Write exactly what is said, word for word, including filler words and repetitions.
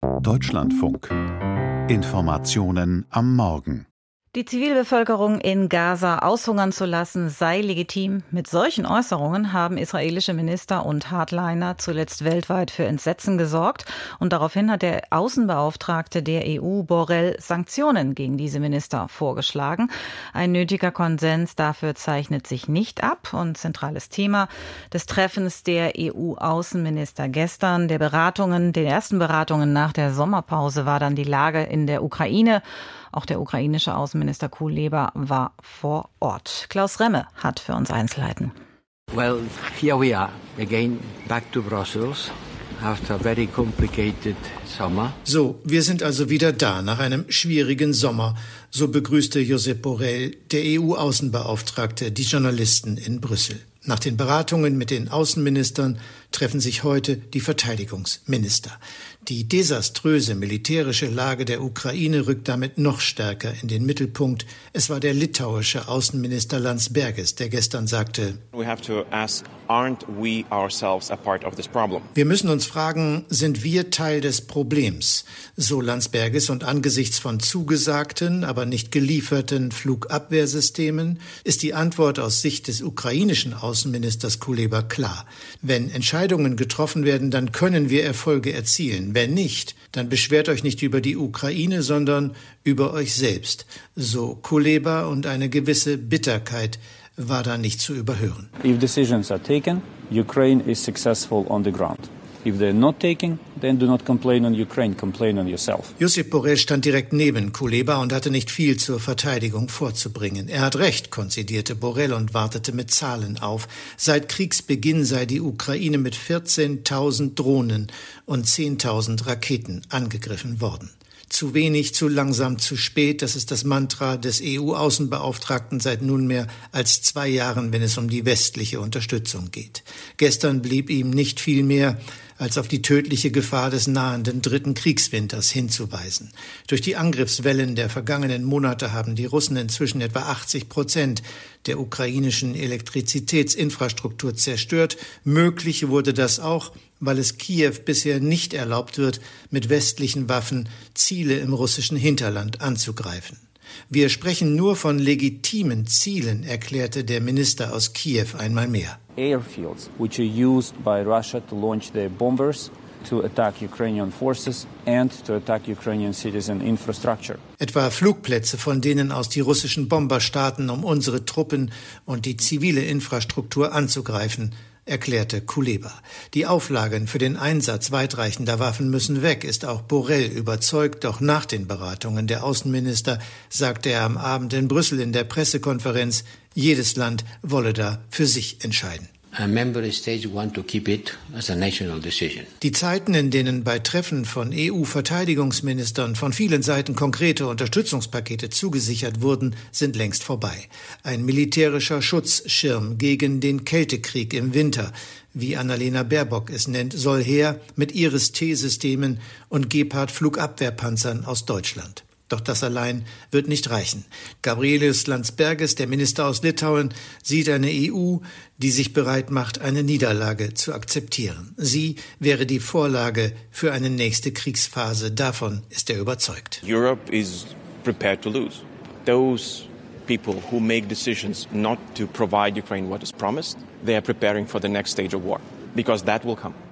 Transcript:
Deutschlandfunk. Informationen am Morgen. Die Zivilbevölkerung in Gaza aushungern zu lassen, sei legitim. Mit solchen Äußerungen haben israelische Minister und Hardliner zuletzt weltweit für Entsetzen gesorgt. Und daraufhin hat der Außenbeauftragte der E U, Borrell, Sanktionen gegen diese Minister vorgeschlagen. Ein nötiger Konsens dafür zeichnet sich nicht ab. Und zentrales Thema des Treffens der E U-Außenminister gestern, der Beratungen, der ersten Beratungen nach der Sommerpause, war dann die Lage in der Ukraine. Auch der ukrainische Außenminister Kuleba war vor Ort. Klaus Remme hat für uns Einzelheiten. Well, here we are again back to Brussels after a very complicated summer. So, wir sind also wieder da nach einem schwierigen Sommer. So begrüßte Josep Borrell, der E U-Außenbeauftragte, die Journalisten in Brüssel. Nach den Beratungen mit den Außenministern treffen sich heute die Verteidigungsminister. Die desaströse militärische Lage der Ukraine rückt damit noch stärker in den Mittelpunkt. Es war der litauische Außenminister Landsbergis, der gestern sagte, We have to ask, aren't we ourselves a part of this problem? Wir müssen uns fragen, sind wir Teil des Problems? So Landsbergis, und angesichts von zugesagten, aber nicht gelieferten Flugabwehrsystemen ist die Antwort aus Sicht des ukrainischen Außenministers Kuleba klar. Wenn Entscheidungen getroffen werden, dann können wir Erfolge erzielen. Wenn nicht, dann beschwert euch nicht über die Ukraine, sondern über euch selbst. So Kuleba, und eine gewisse Bitterkeit war da nicht zu überhören. If decisions are taken, Ukraine is successful on the ground. If they're not taken, then do not complain on Ukraine, complain on yourself. Josep Borrell stand direkt neben Kuleba und hatte nicht viel zur Verteidigung vorzubringen. Er hat recht, konzidierte Borrell und wartete mit Zahlen auf. Seit Kriegsbeginn sei die Ukraine mit vierzehntausend Drohnen und zehntausend Raketen angegriffen worden. Zu wenig, zu langsam, zu spät, das ist das Mantra des E U-Außenbeauftragten seit nunmehr als zwei Jahren, wenn es um die westliche Unterstützung geht. Gestern blieb ihm nicht viel mehr, als auf die tödliche Gefahr des nahenden dritten Kriegswinters hinzuweisen. Durch die Angriffswellen der vergangenen Monate haben die Russen inzwischen etwa achtzig Prozent der ukrainischen Elektrizitätsinfrastruktur zerstört. Möglich wurde das auch, weil es Kiew bisher nicht erlaubt wird, mit westlichen Waffen Ziele im russischen Hinterland anzugreifen. Wir sprechen nur von legitimen Zielen, erklärte der Minister aus Kiew einmal mehr. Airfields, which are used by Russia to launch their bombers, to attack Ukrainian forces and to attack Ukrainian citizen infrastructure. Etwa Flugplätze, von denen aus die russischen Bomber starten, um unsere Truppen und die zivile Infrastruktur anzugreifen, erklärte Kuleba. Die Auflagen für den Einsatz weitreichender Waffen müssen weg, ist auch Borrell überzeugt. Doch nach den Beratungen der Außenminister sagte er am Abend in Brüssel in der Pressekonferenz, jedes Land wolle da für sich entscheiden. Die Zeiten, in denen bei Treffen von E U-Verteidigungsministern von vielen Seiten konkrete Unterstützungspakete zugesichert wurden, sind längst vorbei. Ein militärischer Schutzschirm gegen den Kältekrieg im Winter, wie Annalena Baerbock es nennt, soll her mit Iris-T-Systemen und Gepard-Flugabwehrpanzern aus Deutschland. Doch das allein wird nicht reichen. Gabrielius Landsbergis, der Minister aus Litauen, sieht eine E U, die sich bereit macht, eine Niederlage zu akzeptieren. Sie wäre die Vorlage für eine nächste Kriegsphase. Davon ist er überzeugt. Europe is prepared to lose. Those people who make decisions not to provide Ukraine what is promised, they are preparing for the next stage of war, because that will come.